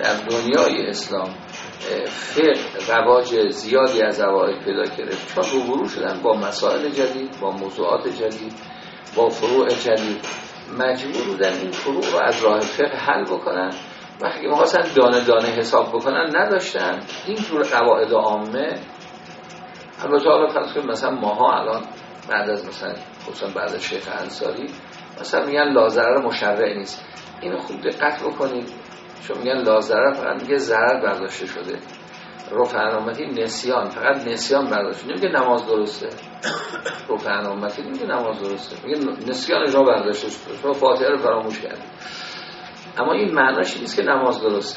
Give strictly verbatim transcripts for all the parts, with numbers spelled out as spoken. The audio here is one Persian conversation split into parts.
در دنیای اسلام فقه رواج زیادی از عوائد پیدا گرفت، چون روبرو شدن با مسائل جدید، با موضوعات جدید، با فروع جدید، مجبور بودن این فروع رو از راه فقه حل بکنن. وقتی می‌خواستن دانه دانه حساب بکنن نداشتن. این جور قواعد عامه البته حالا فرض کنید مثلا ماها الان بعد از مثلا خصوصا بعد از شیخ انصاری مثلا میگن لازرر مشرع نیست. اینو خوب دقت بکنید، چون میگن لازرر فقط میگه ضرر برداشته شده، رفع امتی نسیان، فقط نسیان برداشته، نمیگه نماز درسته. رفع امتی نمیگه نماز درسته، میگه نسیان را برداشته شده، شما فاتحه رو فراموش کردید. اما این معناش نیست که نماز درسته.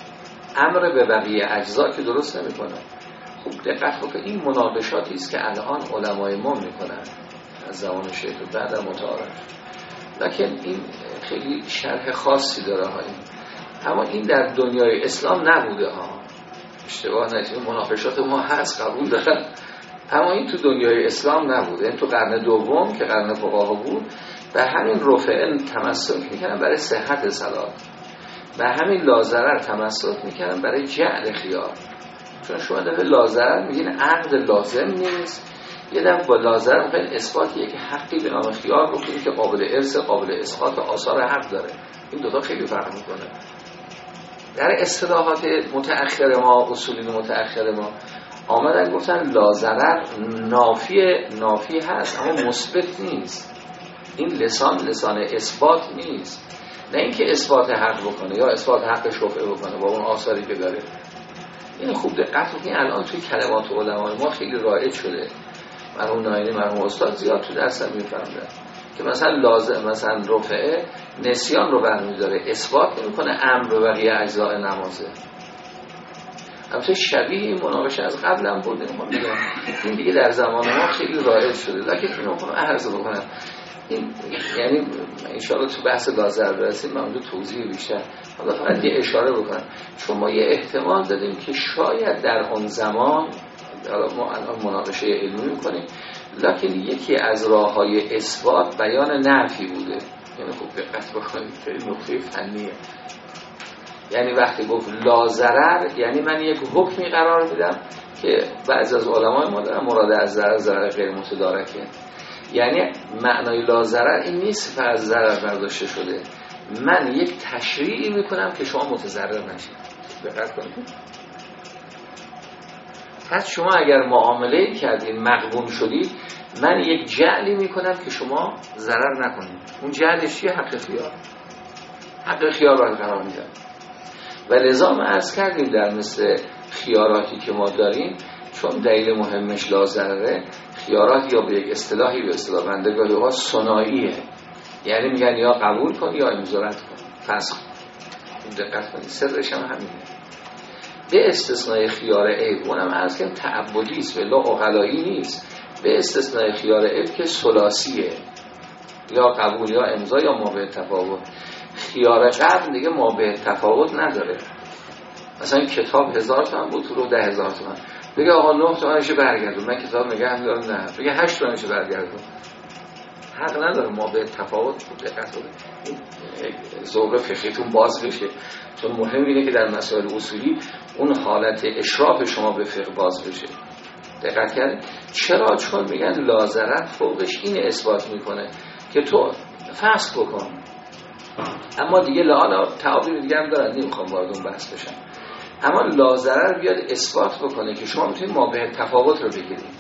امر به بقیه اجزا که درست نمیکنه. خوب دقت بکنید، این مناقشاتی است که الان علمای ما میکنن از زمان شیخ بعد از متعارف، لکن این خیلی شرح خاصی داره ها. این اما این در دنیای اسلام نبوده ها، اشتباه نکنید، مناقشات ما هست قبول دارن، اما این تو دنیای اسلام نبوده. این تو قرن دوم که قرن فقها بود به همین رفع تمسک میکنن برای صحت صلات، به همین لازرر تمسک میکنن برای جعل خیار. چون شما دفعه لازرر میگین عقد لازم نیست، یه دفعه با لازرر میخواین اثبات یک حقی به نام خیار بکنید که قابل ارث، قابل اسقاط و آثار حق داره. این دوتا خیلی فرق میکنه. در اصطلاحات متأخر ما، اصولین متأخر ما آمدن گفتن لازرر نافی نافی هست اما مثبت نیست. این لسان لسان اثبات نیست، نه اینکه اثبات حق بکنه یا اثبات حق شفعه بکنه با اون آثاری که داره. این خوب دقت بکنید، الان توی کلمات علمای ما خیلی رایج شده. مرحوم ناینی مرحوم استاد زیاد تو درسم میفهمدن که مثلا لازم مثلا رفعه نسیان رو برمی‌داره، اثبات نمی‌کنه امر و بقیه اجزاء نمازه. البته شبیه این مناقشه از قبل هم بود، نمی‌دونم این دیگه در زمان ما خیلی رایج شده، لکن اینو می‌خوام عرض بکنم. این یعنی ان شاءالله تو بحث لازر برسیم من اونجا توضیح بیشتر، حالا فقط یه اشاره بکنم، چون ما یه احتمال دادیم که شاید در اون زمان، حالا ما الان مناقشه علمی می‌کنیم، لکن یکی از راه‌های اثبات بیان نفی بوده. یعنی خوب دقت بکنید که این نکته فنیه. یعنی وقتی گفت لازرر یعنی من یک حکمی قرار میدم که بعضی از علمای ما دارن مراد از ضرر ضرر غیر متدارکه. یعنی معنای لازرر این نیست فقط ضرر برداشته شده، من یک تشریعی میکنم که شما متضرر نشید. دقت کنید، پس شما اگر معامله کردین مغبون شدید، من یک جعلی میکنم که شما ضرر نکنید. اون جعلش چیه؟ حق خیار. حق خیار رو قرار میدم. و لذا ما عرض کردیم در مثل خیاراتی که ما داریم، چون دلیل مهمش لازرره، خیارات یا به یک اصطلاحی به اصطلاح بندگاهی ها ثنائیه، یعنی میگن یا قبول کن یا امضا کن، فسخ. دقت کنید، سرش هم همینه. به استثنای خیار عیب، اونم عرض کردیم تعبدی است، ولی عقلایی نیست. به استثنای خیار عیب که ثلاثیه، یا قبول یا امضا یا ما به تفاوت. خیار قبل دیگه ما به تفاوت نداره. مثلا کتاب هزار تومن بود، رو ده هزار تومن، بگه آقا نه تومنش برگردون، من کتاب نگه می‌دارم، نه بگه هشت تومنش برگردون، حق نداره. ما به تفاوت بود. دقت کنید این ذوق فقهیتون باز بشه، چون مهم اینه که در مسائل اصولی اون حالت اشراف شما به فقه باز بشه. دقت کردید چرا؟ چون میگن لازرر فوقش این اثبات میکنه که تو فسخ بکن. اما دیگه لعالا تعابیر دیگه هم دارن، نمیخوام وارد اون بحث بشم. اما لازرر بیاد اثبات بکنه که شما میتونید ما به تفاوت رو بگیرید.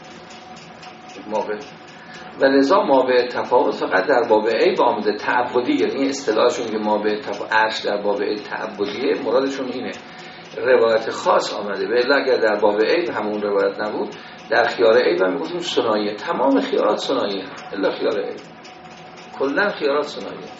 ما به و لذا ما به تفاوت فقط در باب عیب آمده تعبدی، یعنی اصطلاحشون که ما به تفاوت عرش در باب عیب تعبدیه، مرادشون اینه. روایت خاص آمده، ولی اگر در باب عیب همون روایت نبود، در خیار عیب هم میگفتیم ثنائیه. تمام خیارات ثنائیه الا خیار عیب، کلا خیارات ثنائیه.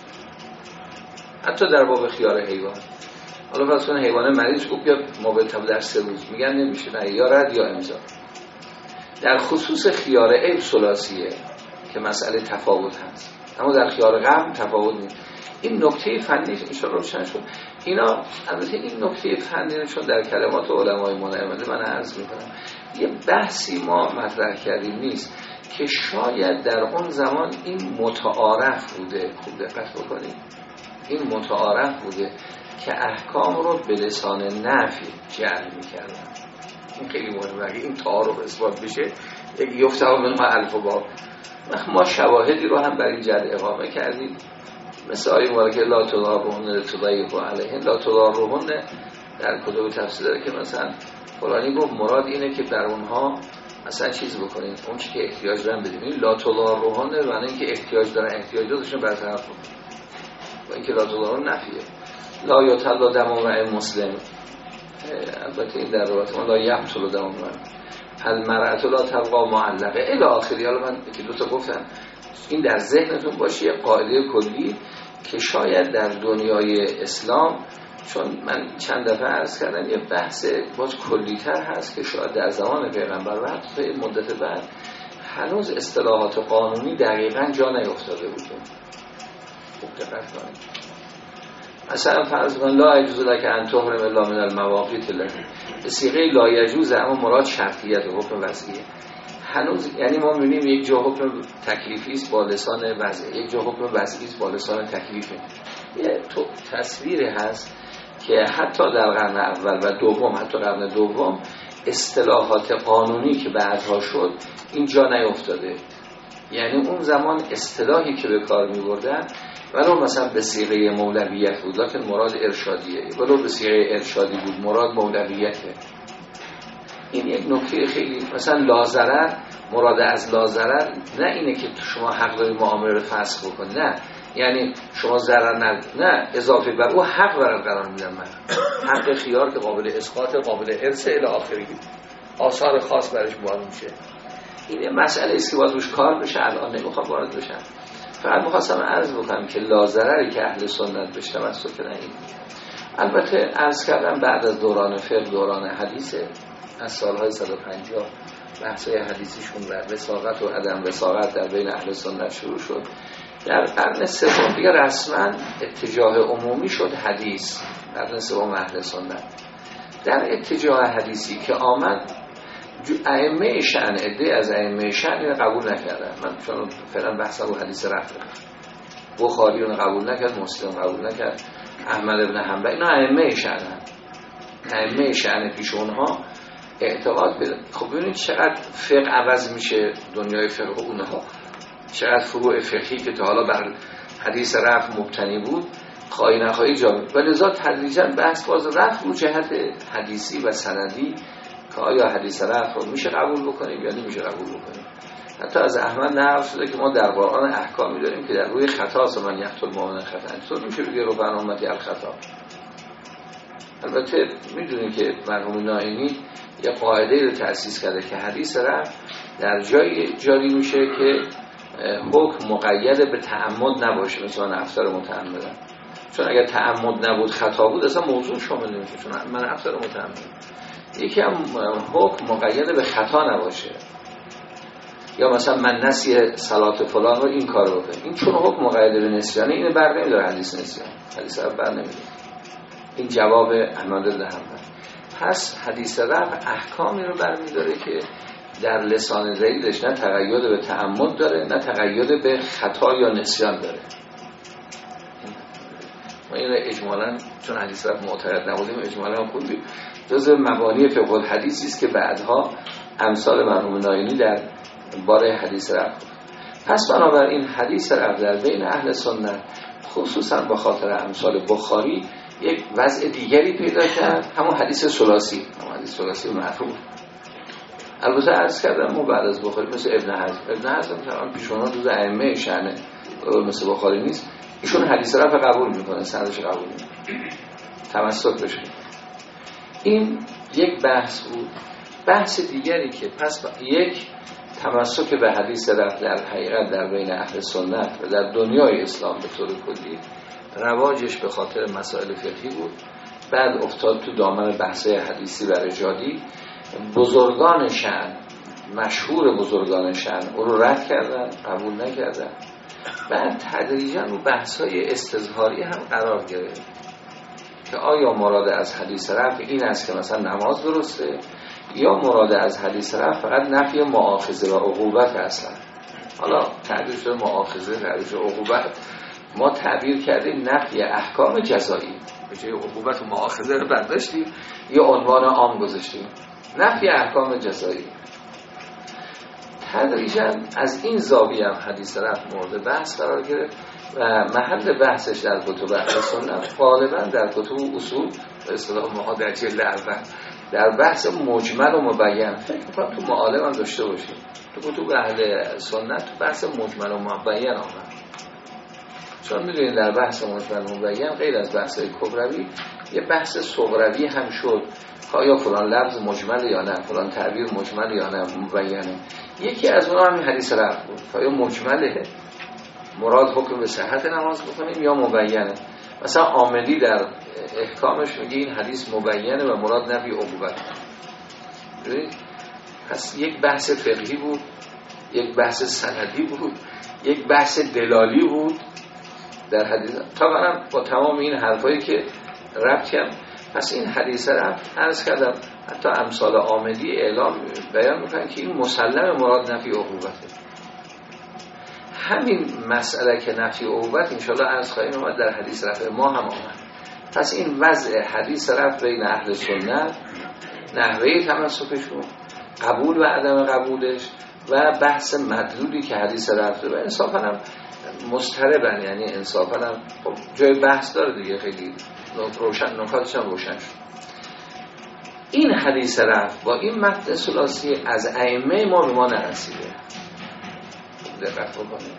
حتی در باب خیار حیوان، حالا فرض کن حیوان مریض گفت بیا ما به تفاوت در سه روز، میگن نمیشه، نه یا رد یا امضا. در خصوص خیار عیب ثلاثیه که مسئله تفاوت هست، اما در خیار قبل تفاوت نیست. این نکته فنی ان شاء الله روشن شد. اینا البته این نکته فنی چون در کلمات علمای ما نمیده، من عرض میکنم یه بحثی ما مطرح کردیم نیست که شاید در اون زمان این متعارف بوده. خوب دقت بکنید، این متعارف بوده که احکام رو به لسان نفی جعل میکردن. این خیلی مهمه، اگه این تعارف اثبات بشه یفته منها الف و باب. ما شواهدی رو هم برای جعل اقامه کردیم، مثل آیه مبارکه لا تضاروهن لتضیقوا علیهن. لا تضاروهن در کتب تفسیر داره که مثلا فلانی گفت مراد اینه که در اونها مثلا چیز بکنین، اون چی که احتیاج دارن بدین. لا تضاروهن معنی اینکه احتیاج دارن احتیاج داشتن بر طرف کنین، و اینکه لا تضاروهن نفیه. لا یطل دم امرئ مسلم، البته این در روایت ما لا یقتل دم امرئ، المرأة لا تبقى معلقه الی آخری. حالا من یکی دو تا گفتم، این در ذهنتون باشه یه قاعده کلی که شاید در دنیای اسلام، چون من چند دفعه عرض کردم یه بحث باز کلی‌تر هست که شاید در زمان پیغمبر و حتی مدت بعد هنوز اصطلاحات قانونی دقیقاً جا نیفتاده بود. خوب دقت کنید. مثلا فرض کن لا یجوز لک ان تحرم الا من المواقیت التي، به صیغه لا یجوز، اما مراد شرطیت و حکم وضعیه. هنوز یعنی ما می‌بینیم یک جا حکم تکلیفی است با لسان وضعی، یک جا حکم وضعی است با لسان تکلیفی. یه تو تصویری هست که حتی در قرن اول و دوم، حتی قرن دوم، اصطلاحات قانونی که بعدها شد این جا نیفتاده. یعنی اون زمان اصطلاحی که به کار می‌بردن ولو مثلا به صیغه مولویت بود لکن مراد ارشادیه، ولو به صیغه ارشادی بود مراد مولویته. این یک نکته خیلی، مثلا لازرر، مراد از لازرر نه اینه که شما حق داری معامله رو فسخ بکنی، نه، یعنی شما ضرر نه نه اضافه بر او حق برات قرار میدم من، حق خیار که قابل اسقاط، قابل ارث الی آخری، آثار خاص برش معلوم میشه. این مسئله است که باید روش کار بشه، الان نمیخوام وارد بشم. فقط میخواستم عرض بکنم که لازرری که اهل سنت بهش تمسک کنن. البته عرض کردم بعد از دوران فقه، دوران حدیثه، از سالهای صد و پنجاه بحثای حدیثیشون و وثاقت و عدم وثاقت در بین اهل سنت شروع شد. در قرن سوم دیگه رسما اتجاه عمومی شد حدیث، قرن سوم اهل سنت. در اتجاه حدیثی که آمد ائمه شأن، عده از ائمه شأن اینو قبول نکردن. من چون فعلا بحثم رو حدیث رفع بخاری رو قبول نکرد، مسلم قبول نکرد، احمد ابن حنبل، اینا ائمه شأن، ائمه شأن پیش اونها اعتقاد بده. خب ببینید چقدر فقه عوض میشه، دنیای فقه اونها چقدر فروع فقهی که تا حالا بر حدیث رفع مبتنی بود خواهی نخواهی جا بود. و لذا تدریجاً بحث باز رفت رو جهت حدیثی و سندی که آیا حدیث رفع رو میشه قبول بکنیم یا نمیشه قبول بکنیم. حتی از احمد نقل شده که ما در قرآن احکامی داریم که در روی خطا است، من یقتل مؤمن خطا، چطور میشه بگه رو بر امتی الخطا. البته میدونیم که مرحوم نائینی یه قاعده رو تأسیس کرده که حدیث رفع در جایی جاری میشه که حکم مقید به تعمد نباشه، مثلا افطار متعمدن، چون اگر تعمد نبود خطا بود اصلا موضوع شامل نمیشه، چون من افطار متعمدن. یکی هم حکم مقید به خطا نباشه، یا مثلا من نسی صلات فلان رو این کارو بکنم، این چون حکم مقید به نسیانه اینو بر نمیداره حدیث نسیان، حدیث رفع بر نمیداره. این جواب احمد بن حنبل. پس حدیث رفع احکامی رو برمیداره که در لسان زیدش نه تقید به تعمد داره نه تقید به خطا یا نسیان داره. ما این اجمالاً چون حدیث رفع معتقد نبودیم اجمالاً خوندیم، جزء مبانی فقه الحدیث است که بعدها امثال مرحوم نائینی در باره حدیث رفع. پس بنابراین حدیث رفع در بین اهل سنت خصوصاً به خاطر امثال بخاری یک وضع دیگری پیدا کرد، همون حدیث ثلاثی، همون حدیث ثلاثی معروف. البته عرض کردم ما بعد از بخاری مثل ابن حزم، ابن حزم که پیشونا جز ائمه شأن مثل بخاری نیست، ایشون حدیث رفع قبول میکنه، سندش قبول میکنه، تمسک بشه. این یک بحث بود. بحث دیگری که پس یک تمسک به حدیث رفع در حقیقت در بین اهل سنت و در دنیای اسلام به طور کلی رواجش به خاطر مسائل فقهی بود. بعد افتاد تو دامن بحث حدیثی و رجالی. بزرگان شأن، مشهور بزرگان شأن او رو رد کردن، قبول نکردن. بعد تدریجاً رو بحث‌های استظهاری هم قرار گرفت که آیا مراد از حدیث رفع این است که مثلا نماز درسته، یا مراد از حدیث رفع فقط نفی مؤاخذه و عقوبت اصلا. حالا تعبیر شده مؤاخذه، تعبیر شده عقوبت، ما تعبیر کردیم نفی احکام جزایی، به جای عقوبت و مؤاخذه رو برداشتیم یه عنوان عام گذاشتیم، نفی احکام جزایی. تدریجاً از این زاویه هم حدیث رفع مورد بحث قرار گرفت و محل بحثش در کتب اهل سنت غالباً در کتب اصول به اصطلاح ما در جلد اول در بحث مجمل و مبین، فکر می‌کنم تو معالم هم داشته باشیم، تو کتب اهل سنت تو بحث مجمل و مبین آمد. چون می‌دونید در بحث مجمل و مبین غیر از بحث‌های کبروی یه بحث صغروی هم شد، آیا فلان لفظ مجمل یا نه، فلان تعبیر مجمل یا نه مبینه. یکی از اونها همین حدیث رفع بود، آیا مجمله مراد حکم به صحت نماز بکنیم یا مبینه. مثلا عاملی در احکامش میگه این حدیث مبینه و مراد نفی عقوبت. پس یک بحث فقهی بود، یک بحث سندی بود، یک بحث دلالی بود در حدیث. طبعا با تمام این حرفایی که ربط کردم، پس این حدیث رفع عرض کردم حتی امثال عاملی اعلام بیان میکنن که این مسلم مراد نفی عقوبته. همین مسئله که نفی عقوبت انشاءالله عرض خواهیم اومد در حدیث رفع ما هم آمد. پس این وضع حدیث رفع بین اهل سنت، نحوه تمسکشون، قبول و عدم قبولش و بحث مدلولی که حدیث رفع و انصافا هم مضطربن، یعنی انصافا هم خب جای بحث داره دیگه، خیلی روشن نکاتش هم روشن شد. این حدیث رفع با این متن ثلاثی از ائمه ما به ما نرسیده. دقت بکنید،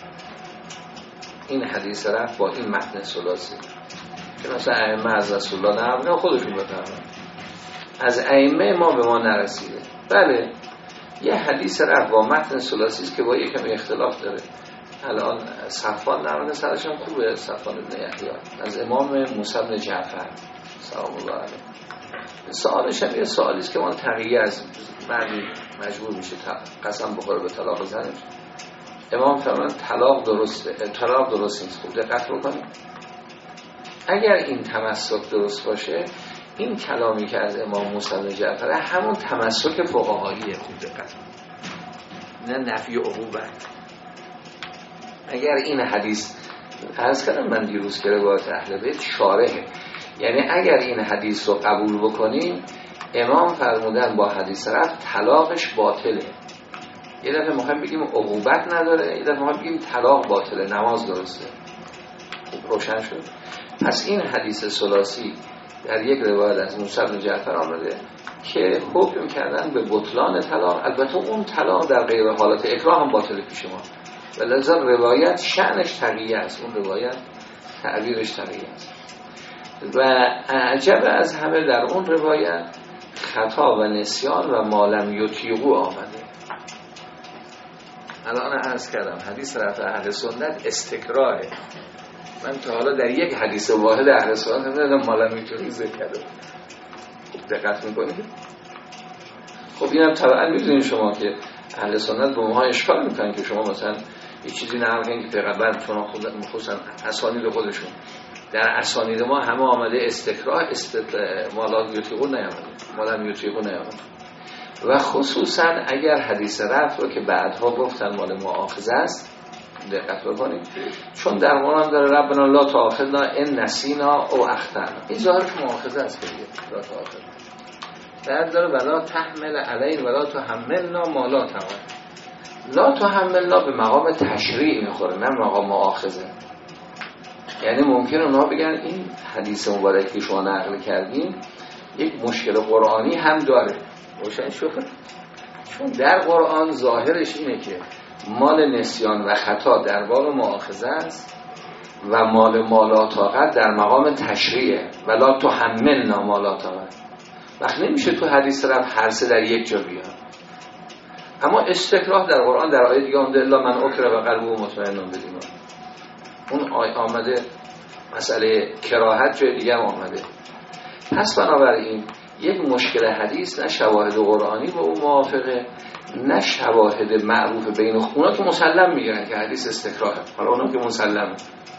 این حدیث رفع با این متن ثلاثی که مثلا ائمه از رسول الله نقل خودشون بفرمایند، از ائمه ما به ما نرسیده. بله یه حدیث رفع با متن ثلاثی است که با یکم اختلاف داره. الان صفوان نقل سرش هم خوبه، صفوان ابن یحیی از امام موسی بن جعفر سلام الله علیه. سوالش هم یه سوالی است که من تقیه از مردی مجبور میشه قسم بخوره به طلاق زنش. امام فرمان طلاق درسته، طلاق درست نیست. خوب دقت بکنید، اگر این تمسک درست باشه این کلامی که از امام موسی بن جعفر همون تمسک فقهاییه. خوب دقت نه نفی عقوبت. اگر این حدیث عرض کردم من دیروز که روایت اهل بیت شارحه، یعنی اگر این حدیث رو قبول بکنیم امام فرمودن با حدیث رفع طلاقش باطله. یه دفعه میخوایم بگیم عقوبت نداره، یه دفعه میخوایم بگیم طلاق باطله، نماز درسته. خوب روشن شد. پس این حدیث ثلاثی در یک روایت از موسی بن جعفر آمده که حکم کردن به بطلان طلاق. البته اون طلاق در غیر حالت اکراه هم باطله پیش ما، ولذا روایت شأنش تقیه است، اون روایت تعبیرش تقیه است. و عجب از همه در اون روایت خطا و نسیان و مالم یطیقو آمده. الان عرض کردم حدیث رفع اهل سنت استکراهه. من تا حالا در یک حدیث واحد اهل سنت ندیدم مالم یطیقو ذکر کرده. دقت میکنید؟ خب اینم طبعا میدونید شما که اهل سنت به ما اشکال میکنن که شما مثلا یه چیزی نقل کنید که پیغمبر چون خودت مخصوصا اسانید خودشون در اسانید ما همه آمده استکراه است، مالم یطیقو نیامده، مالم یطیقو نیامده. و خصوصا اگر حدیث رفع رو که بعدها گفتن مال مؤاخذه است دقت بکنید، چون در قرآن داره ربنا لا تؤاخذنا ان نسینا او اخطأنا، این ظاهرش مؤاخذه است دیگه، لا تؤاخذنا. بعد داره ولا تحمل علینا ولا تحملنا ما لا طاقت. لا تحملنا به مقام تشریع میخوره نه مقام مؤاخذه. یعنی ممکنه اونها بگن این حدیث مبارک که شما نقل کردین یک مشکل قرآنی هم داره. روشن شد؟ چون در قرآن ظاهرش اینه که مال نسیان و خطا در باب مؤاخذه است و مال مالا طاقت در مقام تشریعه. ولا تحملنا ما لا طاقت. وقت نمیشه تو حدیث رفع هر سه در یک جا بیان. اما استکراه در قرآن در آیه دیگه اونده الا من اکره و قلبه مطمئن بدیم. اون آیه آمده مسئله کراهت جای دیگه هم آمده. پس بنابراین یک مشکل حدیث نه شواهد قرآنی با اون موافقه نه شواهد معروف بین اونا که مسلم میگن که حدیث استکراهه. حالا اونا که مسلمه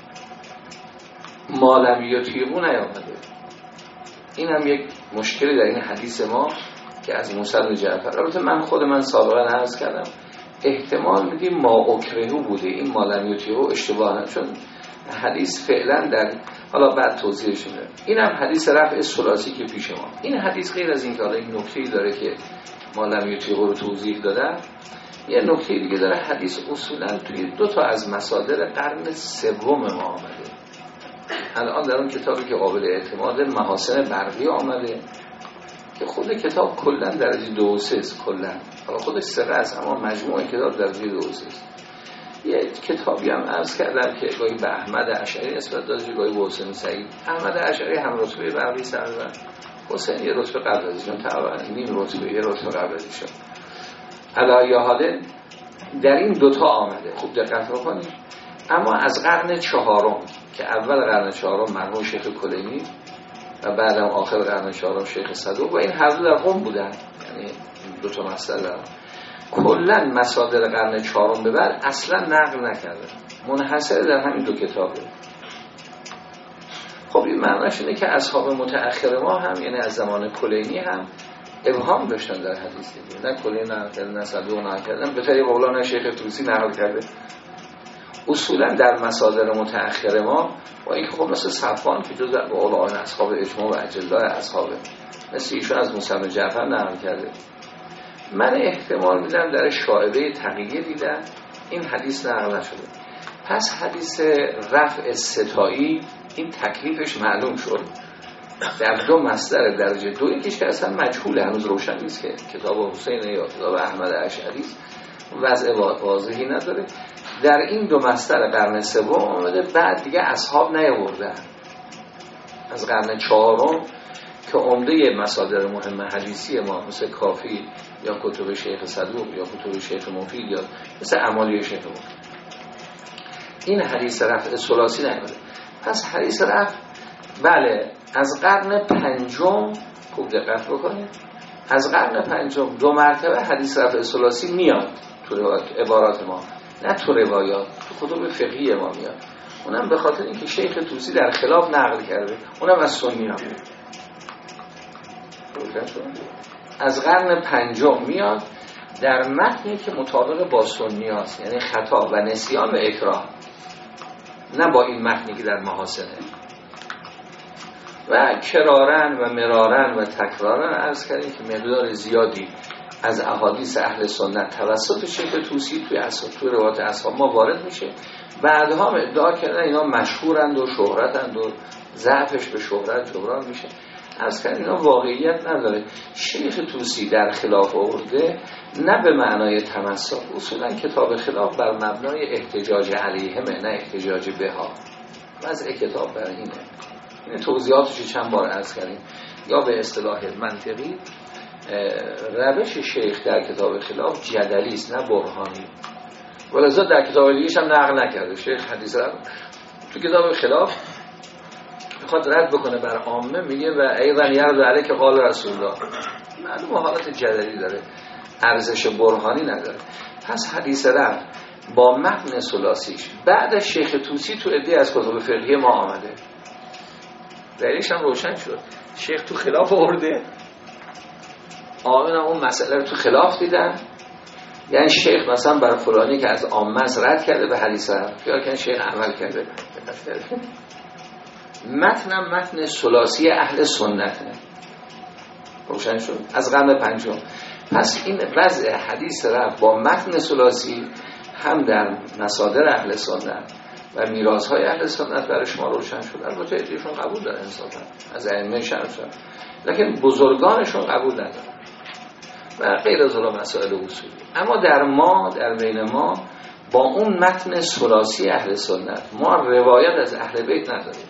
مالم یطیقو نیامده. این هم یک مشکلی در این حدیث ما که از موسی بن جعفر. البته من خود من سابقا عرض کردم احتمال میدیم ما اکرهو بوده، این مالم یطیقو اشتباه نه، چون حدیث فعلا در حالا بعد توضیحش میدم. اینم حدیث رفع ثلاثی که پیش ما. این حدیث غیر از این که حالا این نکته‌ای داره که ما لمیوطی رو توضیح دادم، یه نکته دیگه داره. حدیث اصولا توی دو تا از مصادر قرن سوم ما آمده. الان در اون کتابی که قابل اعتماد محاسن برقی آمده که خود کتاب کلا درجه دو و سه است. کلا حالا خودش سه است اما مجموع کتاب درجه دو و سه است. یه کتابی هم عرض کردم که گاهی به احمد اشعری نسبت داده، گاهی به حسین سعید. احمد اشعری هم رتبه برقی سرور، حسین یه رتبه قبل از ایشون، طبعا نیم رتبه یه رتبه قبل از ایشون. علی حال در این دوتا آمده. خوب دقت بکنید. اما از قرن چهارم که اول قرن چهارم مرحوم شیخ کلینی و بعدم آخر قرن چهارم شیخ صدوق و این هر دو در قم بودن، یعنی دو تا مسئله دارن. کلا مصادر قرن چهارم به بعد اصلا نقل نکرده، منحصر در همین دو کتابه. خب این معنیش اینه که اصحاب متأخر ما هم، یعنی از زمان کلینی هم ابهام داشتن در حدیث دیگه. نه کلینی نقل کردن، نه صدوق نقل کردن، به طریق مولانا شیخ طوسی نقل کرده. اصولا در مصادر متأخر ما با اینکه خب مثل صفوان که جزء علمای اصحاب اجماع و اجلای اصحابه، مثل ایشون از موسی بن جعفر نقل کرده. من احتمال میدم در شائبه تقیه دیدن این حدیث نقل نشده. پس حدیث رفع ستایی این تکلیفش معلوم شد در دو مصدر درجه دو، یکیش که اصلا مجهوله، هنوز روشن نیست که کتاب حسین یا کتاب احمد اشعری وضع واضحی نداره. در این دو مصدر قرن سوم آمده، بعد دیگه اصحاب نیاوردن. از قرن چهارم که عمده مصادر مهم حدیثی ما مثل کافی یا کتب شیخ صدوق یا کتب شیخ مفید یا مثل اعمالی شیخ مفید، این حدیث رفع ثلاثی نیامده. پس حدیث رفع بله از قرن پنجم، خوب دقت بکنید، از قرن پنجم دو مرتبه حدیث رفع ثلاثی میاد تو عبارات ما، نه تو روایات، تو کتب فقهی ما میاد. اونم به خاطر اینکه شیخ طوسی در خلاف نقل کرده، اونم از سنی ها میاد. از قرن پنجم میاد در متنی که مطابق با سنی هاست، یعنی خطا و نسیان و اکراه، نه با این متنی که در محاسنه. و کرارن و مرارن و تکرارن عرض کردیم که مقدار زیادی از احادیث اهل سنت توسط شیخ طوسی توی اصحاب، توی روایت اصحاب ما وارد میشه. بعدها ادعا کردن اینا مشهورند و شهرتند و ضعفش به شهرت جبران میشه. عرض کردن اینا واقعیت نداره. شیخ طوسی در خلاف آورده نه به معنای تمسک، اصولا کتاب خلاف بر مبنای احتجاج علیهمه، نه احتجاج بها. وضع کتاب بر اینه. این توضیحاتش چند بار عرض کردیم. یا به اصطلاح منطقی روش شیخ در کتاب خلاف جدلی است نه برهانی. ولذا در کتاب دیگه‌ش هم نقل نکرده. شیخ حدیث رو تو کتاب خلاف میخواد رد بکنه بر عامه، میگه و ایضا یرد علیه که قال رسول الله. معلومه حالت جدلی داره، ارزش برهانی نداره. پس حدیث رفع با متن ثلاثیش بعد از شیخ طوسی تو عده از کتب فقهی ما آمده. دلیلش هم روشن شد. شیخ تو خلاف آورده، آمین هم اون مسئله رو تو خلاف دیدن. یعنی شیخ مثلا برای فلانی که از عامه رد کرده به حدیث رفع، یا که شیخ عمل کرده. متنم متن ثلاثی اهل سنته. روشن شد از قرن پنجم. پس این وضع حدیث رفع با متن ثلاثی هم در مصادر اهل سنت و میراث‌های اهل سنت برای شما روشن شد. البته ایشون قبول دارن انصافا از ائمه شرف، لکن بزرگانشون قبول ندارن و غیر از اون مسائل اصولی. اما در ما، در بین ما با اون متن ثلاثی اهل سنت ما روایت از اهل بیت نداریم.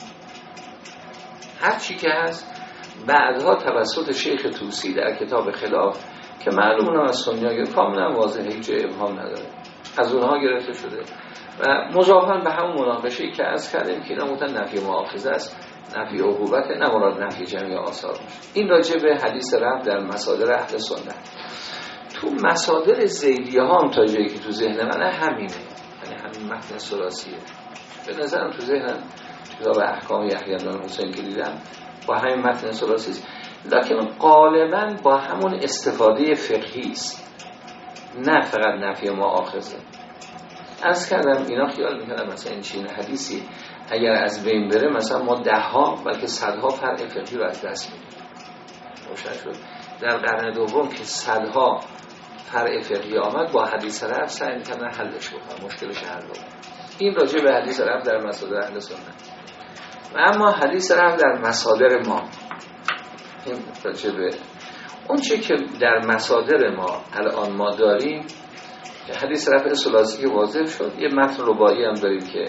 هر چی که هست بعدها توسط شیخ طوسی در کتاب خلاف که معلومه از سنی‌ها گرفته، کاملا واضحه، هیچ ابهام نداره، از اونها گرفته شده و مضافاً به همون مناقشه‌ای که عرض کردیم که اینا متن نفی مؤاخذه است، نفی عقوبت، نه مراد نفی جمعی آثار باشه. این راجع به حدیث رفع در مصادر اهل سنت. تو مصادر زیدیه ها هم تا جایی که تو ذهن منه همینه، یعنی همین متن ثلاثیه. به نظرم تو ذهنم کتاب احکام یحیی بن حسین که دیدم با همین متن ثلاثی است، لکن غالبا با همون استفاده فقهی است، نه فقط نفی مؤاخذه. عرض کردم اینا خیال میکنم مثلا این چین حدیثی اگر از بین بره مثلا ما ده ها بلکه صدها فرع فقهی رو از دست میدیم. روشن شد در قرن دوم که صدها فرع فقهی آمد با حدیث رفع سعی میکنن حلش بکنن، مشکلش حل بکنن. این راجع به حدیث رفع در مصادر اهل سنت. و اما حدیث رفع در مصادر ما، این راجع به اون چه که در مصادر ما الان ما داریم، حدیث رفع ثلاثی که واضح شد، یه متن رباعی هم داریم که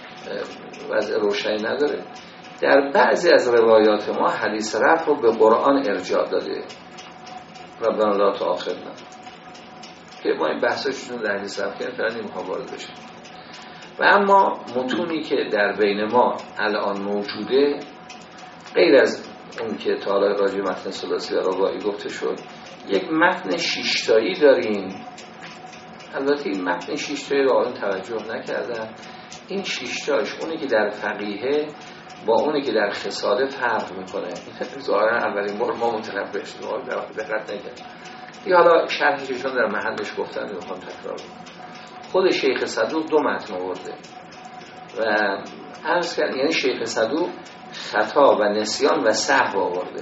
وضع روشنی نداره. در بعضی از روایات ما حدیث رفع رو به قرآن ارجاع داده، ربنا لا تؤاخذنا، که ما این بحثاشون در حدیث رفع کردیم فعلا نمیخوام وارد بشیم. و اما متونی که در بین ما الان موجوده غیر از اون که تا حالا راجع متن ثلاثی و رباعی گفته شد، یک متن شیشتایی داریم. البته این متن شیشتایی رو آن توجه نکردن. این شیشتاش اونی که در فقیه با اونی که در خصاله فرق میکنه. ظاهرا اولین بار ما متنبه شدیم، ما دقت نکردیم. دیگه حالا شرحشون در محلش گفتن، میخوام تکرار کنم. خود شیخ صدوق دو متن آورده و عرض کرد، یعنی شیخ صدوق خطا و نسیان و سهو آورده.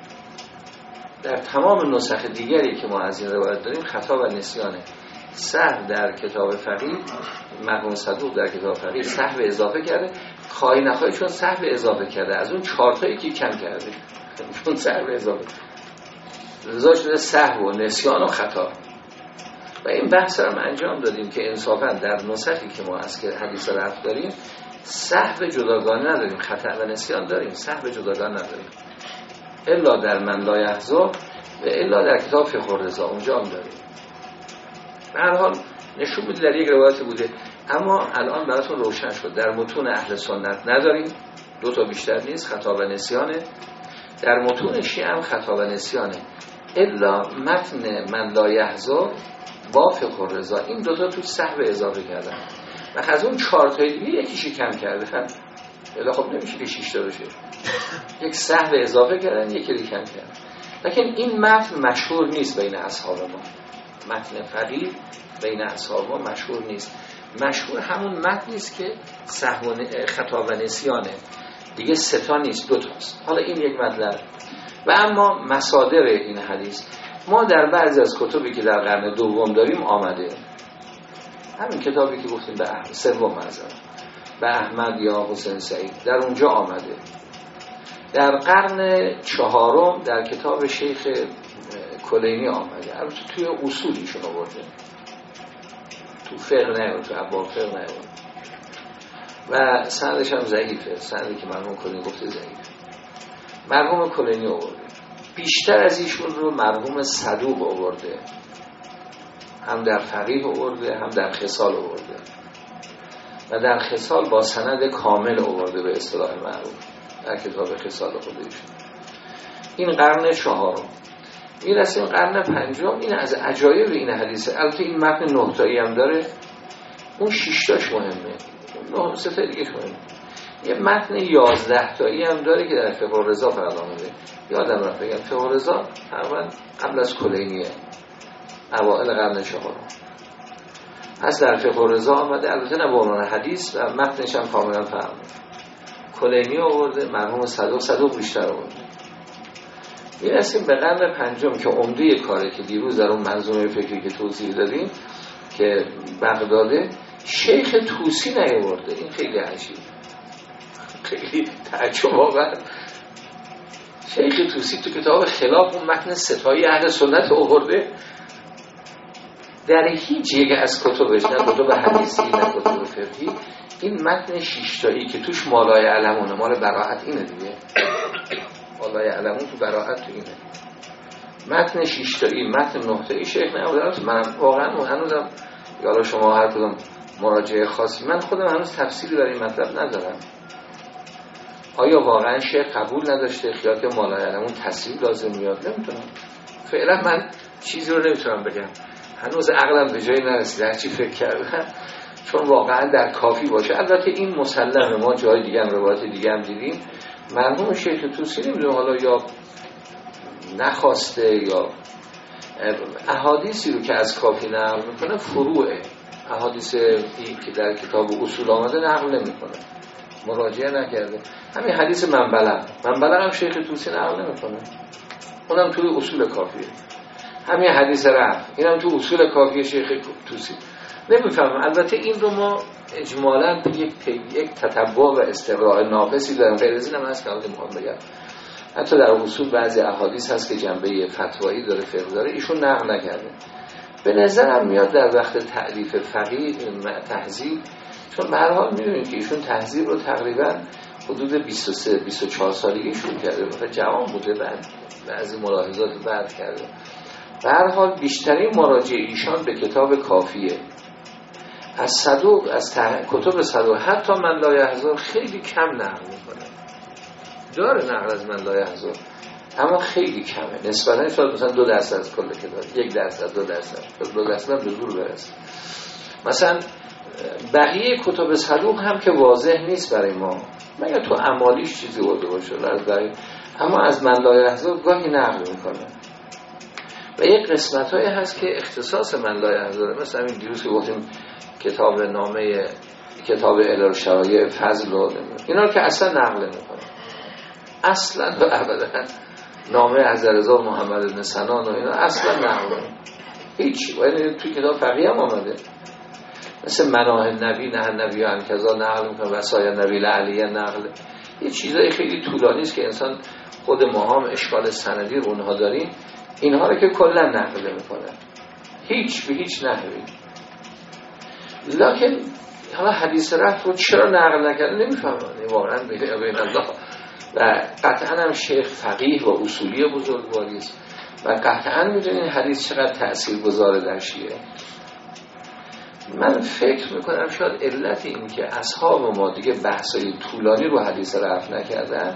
در تمام نسخ دیگری که ما از این روایت داریم خطا و نسیانه. سهو در کتاب فقیه، مرحوم صدوق در کتاب فقیه سهو اضافه کرده، خواهی نخواهی چون سهو اضافه کرده از اون چهار تایی که کم کرده چون سهو اضافه رضا شده سهو و نسیان و خطا. و این بحث رو هم انجام دادیم که انصافا در نسخی که ما از که حدیث رفع داریم سهو جداگانه نداریم، خطا و نسیان داریم، سهو جداگانه نداریم، الا در من لا یحظی و الا در کتاب فقه الرضا اونجا هم داریم. به هر حال نشون میده در یک روایت بوده، اما الان براتون روشن شد در متون اهل سنت نداریم، دو تا بیشتر نیست، خطا و نسیانه. در متون شیعه هم خطا و نسیانه، الا متن من لا یحظی با فقه الرضا، این دو تا تو سهو اضافه کردن و از اون چهار تا دیگه یکیشی کم کرده. الا خب نمیشه که شش تا بشه، یک سهو اضافه کردن یکی رو کم کردن. لیکن این متن مشهور نیست بین اصحاب ما، متن فقیه بین اصحاب ما مشهور نیست. مشهور همون متن نیست که سهو خطا و نسیانه، دیگه سه تا نیست، دو تاست. حالا این یک مطلب. و اما مصادر این حدیث ما در بعضی از کتبی که در قرن دوم داریم آمده، همین کتابی که گفتیم به احمد سوم معذرت به احمد یا حسین سعید در اونجا آمده. در قرن چهارم در کتاب شیخ کلینی آمده، البته توی اصولیشون آورده، تو فقه نه، تو ابواب فقه نه، و سندش هم ضعیفه، سندی که مرحوم کلینی گفته ضعیفه. مرحوم کلینی آورده، بیشتر از ایشون رو مرحوم صدوق آورده، هم در فقیه آورده هم در خصال آورده و در خصال با سند کامل آورده به اصطلاح معروف در کتاب خصال خودش. این قرن چهارم. میرسیم قرن پنجم. این از عجایب این حدیثه. البته این متن نه تایی هم داره، اون شش تاش مهمه، نه سه تا دیگه مهمه. یه متن یازده تایی هم داره که در فقه الرضا فقط آمده. یادم رفت بگم فقه الرضا تقریبا قبل از کلینیه، اوائل قرن چهارم. پس در فقه الرضا آمده، البته نه به عنوان حدیث و متنش هم کاملا فرق. کلینی آورده، مرحوم صدوق صدوق بیشتر آورده. میرسیم به قرن پنجم که عمده کاره که دیروز در اون منظومه فکری که توضیح دادیم که بغداده، شیخ طوسی نیاورده. این خیلی عجیبه، خیلی تعجب واقعا. شیخ طوسی تو کتاب خلاف اون متن ستایی اهل سنت آورده، در هیچ یک از کتبش، نه کتب حدیثی نه کتب فقهی، این متن شیشتایی که توش مالای علمونه، مال براعت اینه دیگه، مالای علمون تو براعت تو اینه، متن شیشتایی متن نهتایی شیخ نیاورده. من واقعا هنوزم یالا شما هر کدوم مراجعه خاصی، من خودم هنوز تفصیلی برای این مطلب ندارم. آیا واقعا شیخ قبول نداشته خیال که مالای علمون تصحیح لازم میاد؟ نمیتونم فعلا، من چیزی رو نمیتونم بگم، هنوز عقلم به جایی نرسیده هرچی فکر کردم، چون واقعا در کافی باشه. البته این مسلمه، ما جای دیگه هم روایت دیگه هم دیدیم مرحوم شیخ طوسی نمیدونم حالا یا نخواسته یا احادیثی رو که از کافی نقل میکنه فروعه، احادیث که در کتاب اصول آمده نقل نمیکنه، مراجعه نکرده. همین حدیث منبلغ منبلغ هم شیخ طوسی نقل نمیکنه، اونم توی اصول کافیه. همین حدیث رفع اینم تو اصول کافیه شیخ طوسی. نمیفهمم. البته این رو ما اجمالاً یک یک تتبع و استقراء ناقصی داریم، غیر از این هم هست که الان میخوام بگم حتی در اصول بعضی احادیث هست که جنبه فتوایی داره، فقه داره، ایشون نقل نکرده. به نظرم میاد در وقت تعریف فقیه تهذیب، چون به هر حال میدونید که ایشون تهذیب رو تقریبا حدود بیست و سه بیست و چهار سالگی شروع کرده، مثلا جوان بوده، بعد بعضی ملاحظات بعد کرده. به هر حال بیشترین مراجع ایشان به کتاب کافیه. از صدوق، از ته... کتب صدوق، حتی من لا یحضر خیلی کم نقل میکنه. داره نقل از من لا یحضر، اما خیلی کمه. نسبتاً شاید مثلا دو درصد از کل کتاب، یک درصد، دو درصد، دو درصد به زور برسه. مثلا بقیه کتب صدوق هم که واضح نیست برای ما، مگر تو اعمالیش چیزی ورده باشه از برای، اما از من لا یحضر گاهی نقل میکنه. و یک قسمت‌هایی هست که اختصاص من لا یحضر، مثلا این دیروز که گفتیم کتاب نامه کتاب اعلال شرایع فضل و اینا رو که اصلا نقل نمیکنه، اصلا و ابدا. نامه حضرت رضا محمد بن سنان و اینا اصلا نقل نمیکنه هیچ. یعنی توی کتاب فقیه هم آمده، مثل مناهی نبی نه نبی عن کذا نقل میکنه، وصایا نبی علیه نقل. یه چیزای خیلی طولانی است که انسان خود ما هم اشکال سندی رو اونها داریم، اینها رو که کلا نقل نمیکنه هیچ به هیچ نحوی. لکن حالا حدیث رفع رو چرا نقل نکرده نمیفهمم واقعا. بین الله و قطعا هم شیخ فقیه و اصولی بزرگواری است و قطعا میدونین حدیث چقدر تأثیر گذاره در شیعه. من فکر میکنم شاید علت این که اصحاب ما دیگه بحثای طولانی رو حدیث رفع نکردن،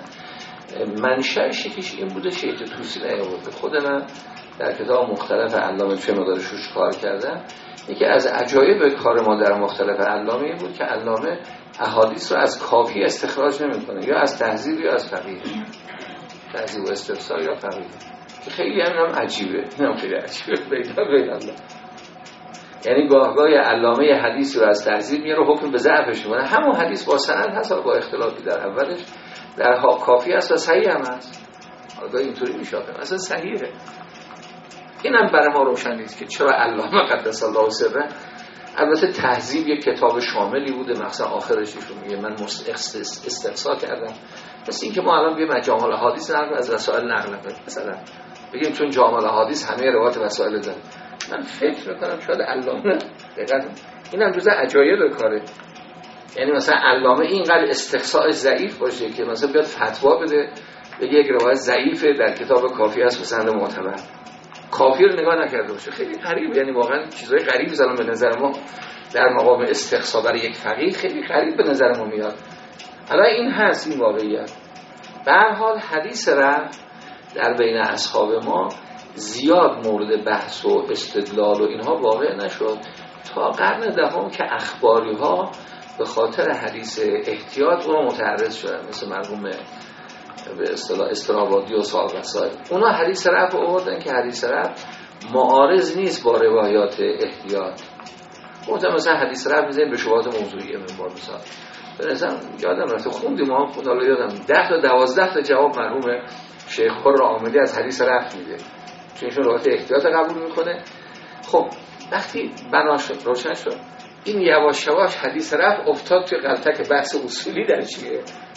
منشأش یکیش این بوده شیخ طوسی نیاورده. خود من در کتاب مختلف علامه چه مقدارش روش کار کردم، یکی از عجایب کار ما در مختلف علامه این بود که علامه احادیث رو از کافی استخراج نمیکنه، یا از تهذیب یا از فقیه، تهذیب و استفسار یا فقیه، که خیلی هم, هم عجیبه. اینم خیلی عجیبه بیدا بیدا الله. یعنی گاهگاه علامه حدیثی رو از تهذیب میاره حکم به ضعفش میکنه، همون حدیث با سند هست با اختلافی در اولش، در کافی است و صحیح هم هست. حالا اینطوری میشه اصلا صحیحه. اینم برای ما روشن نیست که چرا علامه قدس الله سره. البته تهذیب یک کتاب شاملی بوده، مثلا آخرش ایشون میگه من استقصا کردم، مثل این که ما الان بگیم جامع الاحادیث نقل از وسائل نقل نکنیم، مثلا بگیم چون جامع الاحادیث همه روایت وسائل داره. من فکر میکنم شاید علامه دقیقاً اینم جزء عجایب کاره. یعنی مثلا علامه اینقدر استقصاء ضعیف باشه که مثلا بیاد فتوا بده بگه یک روایت ضعیفه در کتاب کافی است به سند معتبر، کافی رو نگاه نکرده باشه. خیلی غریب، یعنی واقعا چیزای غریبی زدن به نظر ما در مقام استقصا برای یک فقیه، خیلی غریب به نظر ما میاد. حالا این هست این واقعیت. به هر حال حدیث رفع در بین اصحاب ما زیاد مورد بحث و استدلال و اینها واقع نشد تا قرن دهم که اخباری ها به خاطر حدیث احتیاط اون متعرض شدن، مثل مرحوم به اصطلاح استرابادی و صاحب وسائل. اونا حدیث رفع آوردن که حدیث رفع معارض نیست با روایات احتیاط. گفتم مثلا حدیث رفع میذاریم به شبهات موضوعی منبار مثلا. به نظرم یادم رفته خوندیم ما خدا رو یادم ده تا دوازده تا جواب مرحوم شیخ خور عاملی از حدیث رفع میده، چون ایشون روایت احتیاط قبول میکنه. خب وقتی بناش روشن شد این یواش یواش حدیث رفع افتاد توی غلطک بحث اصولی در چیه،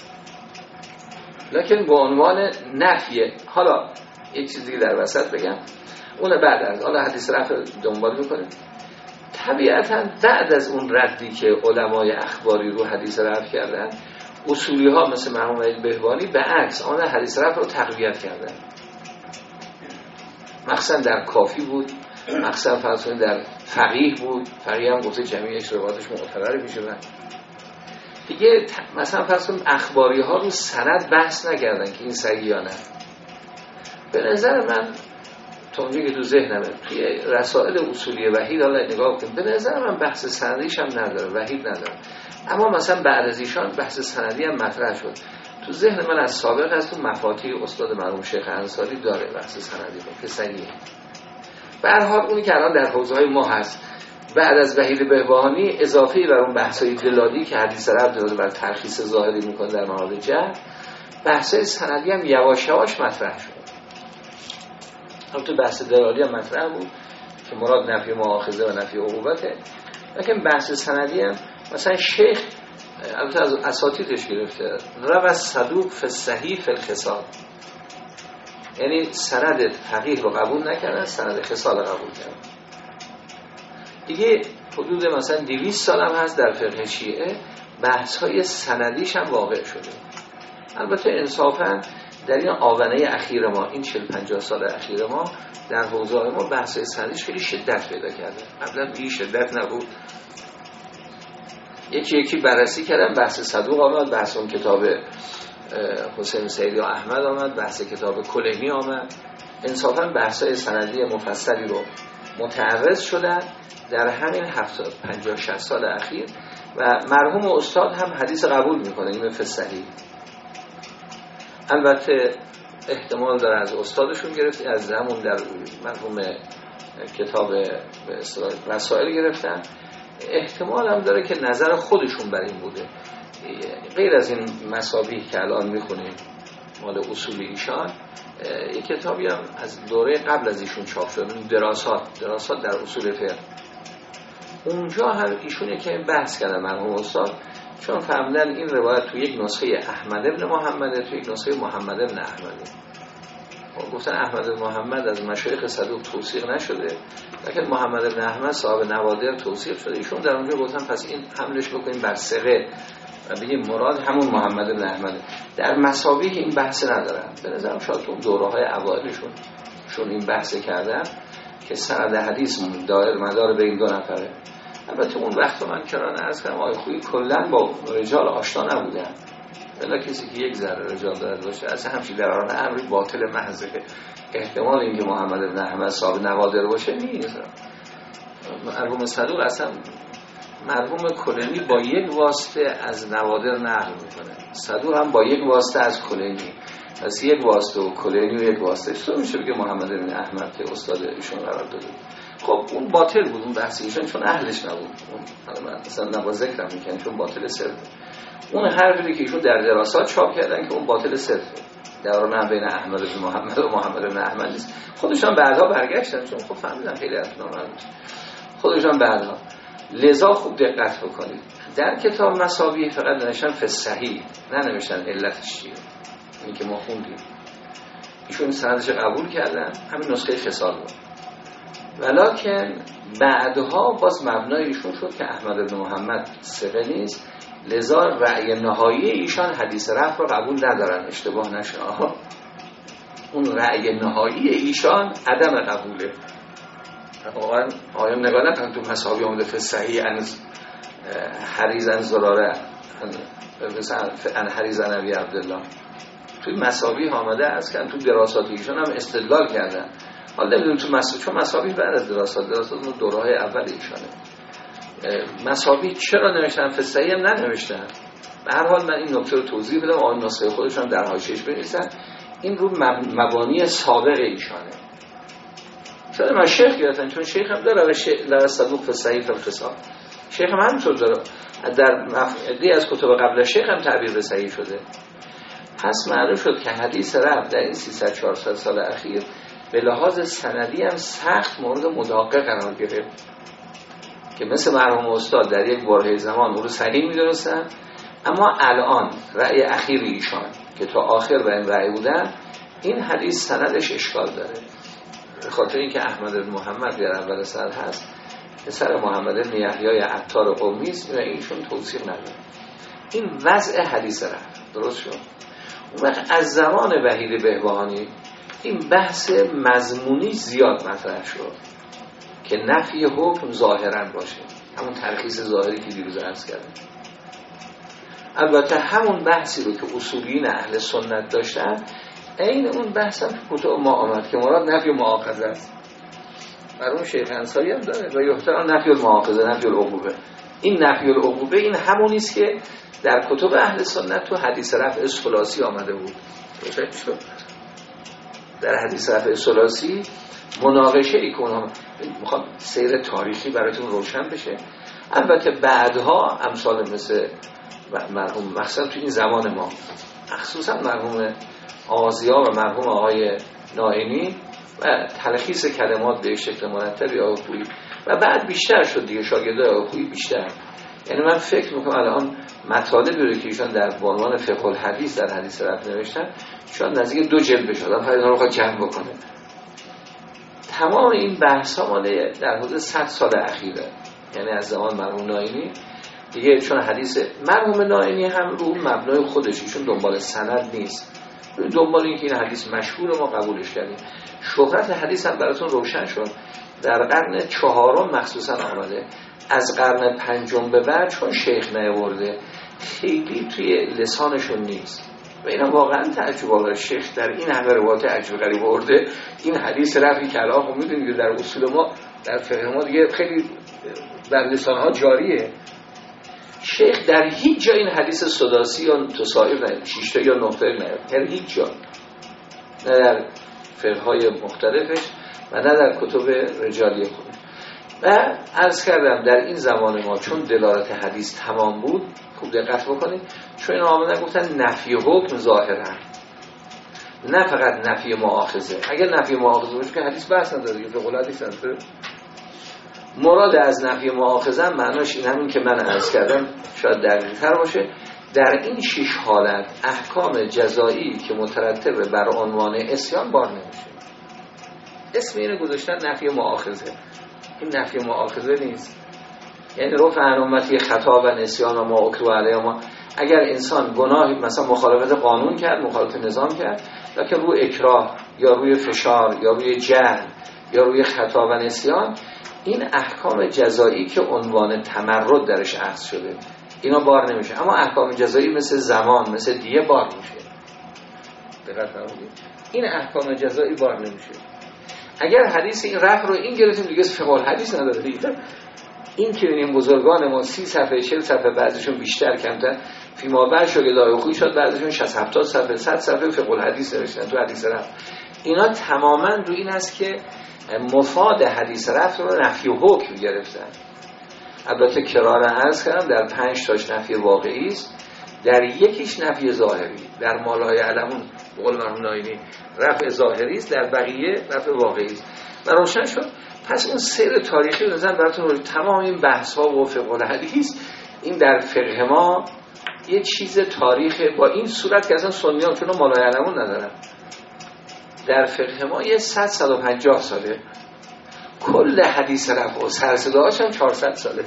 لکن با عنوان نفیه. حالا یک چیز دیگه در وسط بگم، اون بعد از حالا حدیث رفع دنبال میکنه. طبیعتا بعد از اون ردی که علمای اخباری رو حدیث رفع کردن، اصولی ها مثل مرحوم بهبانی به عکس آن حدیث رفع رو تقویت کردن. مخصوصا در کافی بود، مخصوصا فرض در فقیه بود. فقیه هم گفته جمعیش روایتش معتبر میشه. دیگه مثلا فرض کنیم اخباری ها رو سند بحث نکردن که این صحیح یا نه. به نظر من توجیه که تو ذهنمه توی رسائل اصولی وحید حالا نگاه کنیم، به نظر من بحث سندیش هم نداره، وحید نداره، اما مثلا بعد از ایشان بحث سندی هم مطرح شد. تو ذهن من از سابق هست، تو مفاتیح استاد مرحوم شیخ انصاری داره بحث سندی رو که صحیحه. به هر حال اونی که الان در حوزه های ما هست بعد از وحید بهبهانی اضافه بر اون بحث‌های دلالی که حدیث رفع داده بر ترخیص ظاهری میکنه در موارد جهل، بحث‌های سندی هم یواش یواش مطرح شد. البته بحث دلالی هم مطرح بود که مراد نفی مؤاخذه و نفی عقوبته، لیکن بحث سندی هم مثلا شیخ البته از اساتیدش گرفته رو صدوق فی الصحیح فی الخصال، یعنی سند فقیه رو قبول نکردن، سند خصال قبول کردن. دیگه حدود مثلا دویست سال هم هست در فقه شیعه بحث های سندیش هم واقع شده. البته انصافا در این آونه اخیر ما، این چهل پنجاه سال اخیر ما در حوزه ما بحث سندیش خیلی شدت پیدا کرده. قبلا این شدت نبود. یکی یکی بررسی کردم، بحث صدوق آمد، بحث اون کتاب حسین سیدی و احمد آمد، بحث کتاب کلینی آمد. انصافا بحث‌های سندی مفصلی رو متعرض شدن در همین هفتاد پنجاه شصت سال اخیر و مرحوم استاد هم حدیث قبول میکنه این فی الصحیح. البته احتمال داره از استادشون گرفت، از همون در مرحوم کتاب به اصطلاح رسائل گرفتن، احتمال هم داره که نظر خودشون بر این بوده. غیر از این مسابیح که الان میخونیم مال اصول ایشان، یک کتابی هم از دوره قبل از ایشون چاپ شد، دراسات دراسات در اصول فقه. اونجا هم ایشون که بحث کردن مرحوم استاد، چون فهمیدن این روایت تو یک نسخه احمد ابن محمد، تو یک نسخه محمد ابن احمد. گفتن احمد بن محمد از مشایخ صدوق توثیق نشده، لیکن محمد بن احمد صاحب نوادر توثیق شده. ایشون در اونجا گفتن پس این حملش بکنیم بر ثقه و بگیم مراد همون محمد بن احمد. در مسابیح این بحث ندارن. به نظرم شاید اون دوره‌های اوایلشون چون این بحث کردن که سند حدیث دایر مدار بین دو نفره. البته اون وقت من کرانه عرض کردم آقای خویی کلا با رجال آشنا نبودن. بلا کسی که یک ذره رجال دارد باشه اصلا همچین در آن امری باطل محضه که احتمال اینکه محمد بن احمد صاحب نوادر باشه نیست. مرحوم صدوق اصلا مرحوم کلینی با یک واسطه از نوادر نقل میکنه، صدوق هم با یک واسطه از کلینی. پس یک واسطه و کلینی و یک واسطه چطور میشه بگه محمد بن احمد که استاد ایشون قرار داده؟ خب اون باطل بود اون بحث ایشون، چون اهلش نبود. اون مثلا نبا ذکرم میکنه چون باطل صرف. اون حرفی که ایشون در دراسات چاپ کردن که اون باطل صرفه، درون بین احمد بن محمد و محمد بن احمد نیست. خودشان بعدها برگشتن چون خب فهمیدن خیلی اطلاع بود. خودشان بعدها. لذا خوب دقت بکنید در کتاب مسابیح فقط نوشتن فی الصحیح، نه نوشتن علتش چیه. این که ما خوندیم ایشون سندش قبول کردن، همین نسخه خصال بود. ولکن بعدها باز مبنای ایشون شد که احمد بن محمد ثقه نیست، لذا رأی نهایی ایشان حدیث رفع رو قبول ندارن. اشتباه نشه، اون رأی نهایی ایشان عدم قبوله. واقعا آیام نگاه نکن تو مسابقه آمده فی صحیح ان حریز ان زراره ان حریز ان ابی عبدالله، توی مسابقه آمده است که تو دراسات ایشان هم استدلال کردن. حالا نمیدونم تو مسابقه، چون مسابقه بعد از دراسات دراسات اون دوره‌های اول ایشانه. مسابقه چرا نوشتن فی صحیح هم ننوشتن؟ به هر حال من این نکته رو توضیح بدم. آن نسخه خودشان در حاشیه‌اش بنویسن این رو مبانی سابق ایشانه. شاید من شیخ گرفتن چون شیخ هم داره در صدوق فی الصحیح فی الخصال، شیخ هم همینطور داره. در مفعدی از کتب قبل شیخ هم تعبیر به صحیح شده. پس معلوم شد که حدیث رفع در این سیصد چهارصد سال اخیر به لحاظ سندی هم سخت مورد مداقه قرار گرفت که مثل مرحوم استاد در یک برهه زمان او رو صحیح می‌دونستن، اما الان رأی اخیر ایشان که تا آخر به این رأی بودن، این حدیث سندش اشکال داره. به خاطر اینکه احمد بن محمد در اول سند هست، پسر محمد بن یحیی عطار قمی است و ایشون توثیق نداره. این وضع حدیث رفع درست شد. اون وقت از زمان وحید بهبهانی این بحث مضمونی زیاد مطرح شد که نفی حکم ظاهرا باشه، همون ترخیص ظاهری که دیروز عرض کردم. البته همون بحثی رو که اصولیین اهل سنت داشتن این اون بحث هم تو کتب ما آمد که مراد نفی المؤاخذه است. مرحوم شیخ انصاری هم داره و یحترم نفی المؤاخذه، نفی العقوبه. این نفی العقوبه این همونی است که در کتب اهل سنت تو حدیث رفع خلاصی آمده بود. در حدیث رفع ثلاثی مناقشه ای کنم، میخوام سیر تاریخی براتون روشن بشه. البته بعدها امثال مثل مرحوم مثلا تو این زمان ما خصوصا مرحوم آغازیا و مرحوم آقای نائینی و تلخیص کلمات به شکل مرتبی آقای خویی و بعد بیشتر شد دیگه، شاگردای آقای خویی بیشتر. یعنی من فکر میکنم الان مطالبی رو که ایشان در عنوان فقه الحدیث در حدیث رفع نوشتن شاید نزدیک دو جلد بشه، آدم فقط رو جمع بکنه. تمام این بحث ها مال در حدود صد سال اخیره، یعنی از زمان مرحوم نائینی دیگه، چون حدیث مرحوم نائینی هم رو مبنای خودش، ایشون دنبال سند نیست، دنبال این که این حدیث مشهور ما قبولش کردیم. شهرت حدیث هم براتون روشن شد در قرن چهارم مخصوصا آمده، از قرن پنجم به بعد چون شیخ نیاورده خیلی توی لسانشون نیست و اینا واقعا تعجب آور. شیخ در این همه روایت عجیب غریب آورده، این حدیث رفعی که الان خب میدونید در اصول ما در فقه ما دیگه خیلی در لسان‌ها جاریه. شیخ در هیچ جا این حدیث سداسی یا تصاعیر نه شش تا یا نه تا نه، در هیچ جا، نه در فقه‌های مختلفش و نه در کتب رجالی خود. و عرض کردم در این زمان ما چون دلالت حدیث تمام بود، خوب دقت بکنید، چون این آمدن گفتن نفی حکم ظاهرا، نه فقط نفی مؤاخذه. اگر نفی مؤاخذه باشه که حدیث بحث نداره دیگه، فقه الحدیث نداره. مراد از نفی مؤاخذه معناش این همین که من عرض کردم، شاید دقیق‌تر باشه. در این شش حالت احکام جزایی که مترتب بر عنوان عصیان بار نمیشه. اسم اینو گذاشتن نفی مؤاخذه. این نفی مؤاخذه نیست، یعنی رفع عن امتی خطا و نسیان و ما اکرهوا علیه. ما اگر انسان گناهی مثلا مخالفت قانون کرد، مخالفت نظام کرد، لکن روی اکراه یا روی فشار یا روی جهل یا روی خطا و نسیان، این احکام جزایی که عنوان تمرد درش اخذ شده اینا بار نمیشه. اما احکام جزایی مثل زمان، مثل دیه بار میشه. دقت فرمودید؟ این احکام جزایی بار نمیشه. اگر حدیث این رفع رو این گرفتیم دیگه فقه الحدیث نداره دیگه. این که این بزرگان ما سی صفحه چهل صفحه بعضیشون بیشتر کمتر فیما بعد شاگردای خویی شد، بعضیشون شصت هفتاد صفحه صد صفحه فقه الحدیث نوشتن تو حدیث رفع. اینا تماما رو این است که مفاد حدیث رفع رو نفی حکم گرفتن. البته کرارا عرض کردم در پنج تاش نفی واقعی است، در یکیش نفی ظاهری. در مالهای علمون بقول مرحوم نائینی رفع ظاهری است، در بقیه رفع واقعی است. و روشن شد. پس اون سیر تاریخی نظر براتون رو تمام این بحث ها و فقه الحدیث این در فقه ما یه چیز تاریخ با این صورت که اصلا سنیان چون مالهای علمون ندارن، در فقه ما یه صد صد و پنجاه ساله کل حدیث رفع و سرصداهاش هم چهارصد ساله.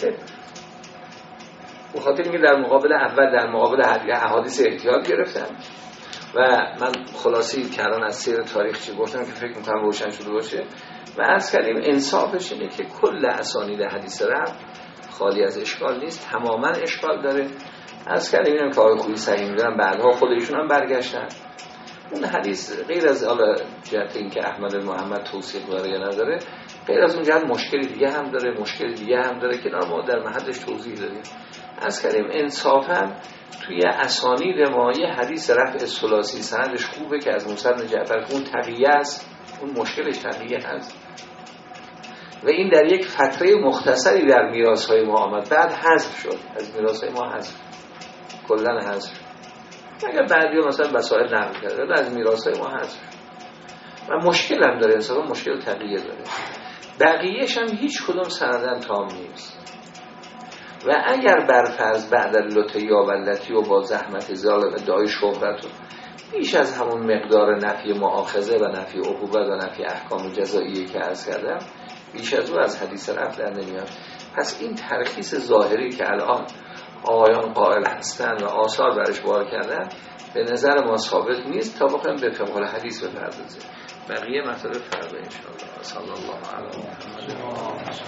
بخاطر اینکه در مقابل اول در مقابل احادیث احتیاط گرفتن. و من خلاصی کردن از سیر تاریخ چی گفتم که فکر میکنم روشن شده باشه و عرض کردیم انصافش اینه که کل اسانید حدیث رفع خالی از اشکال نیست، تماما اشکال داره. عرض کردیم اینم که آقای خویی صحیح میدونن، بعدها خودشون هم برگشتن. اون حدیث غیر از حالا جهت اینکه احمد محمد توصیف داره یا نداره، غیر از اون جهت مشکل دیگه هم داره، مشکل دیگه هم داره که ما در محلش توضیح دادیم. عرض کردیم انصافا توی اسانید ما یه حدیث رفع ثلاثی سندش خوبه که از موسی بن جعفر، اون تقیه است، اون مشکلش تقیه هست و این در یک فتره مختصری در میراث‌های ما آمد، بعد حذف شد، از میراث‌های ما حذف کلاً حذف شد. اگر بعدی مثلا وسائل نقل کرده ولی از میراث‌های ما حذف و مشکل هم داره، انصافا مشکل تقیه داره. بقیه‌اش هم هیچ کدوم سندن تام نیست. و اگر برفرض بعد اللطی و ولتی و با زحمت ظالم ادعای شهرت و بیش از همون مقدار نفی مؤاخذه و نفی عقوبت و نفی احکام جزایی که عرض کردم، بیش از او از حدیث رفع در نمیاد. پس این ترخیص ظاهری که الان آقایان قائل هستند و آثار برش بار کردن به نظر ما ثابت نیست تا بخوایم به فقه الحدیث بپردازیم. بقیه مطالب فردا ان شاء الله. صلی الله علیه و آله.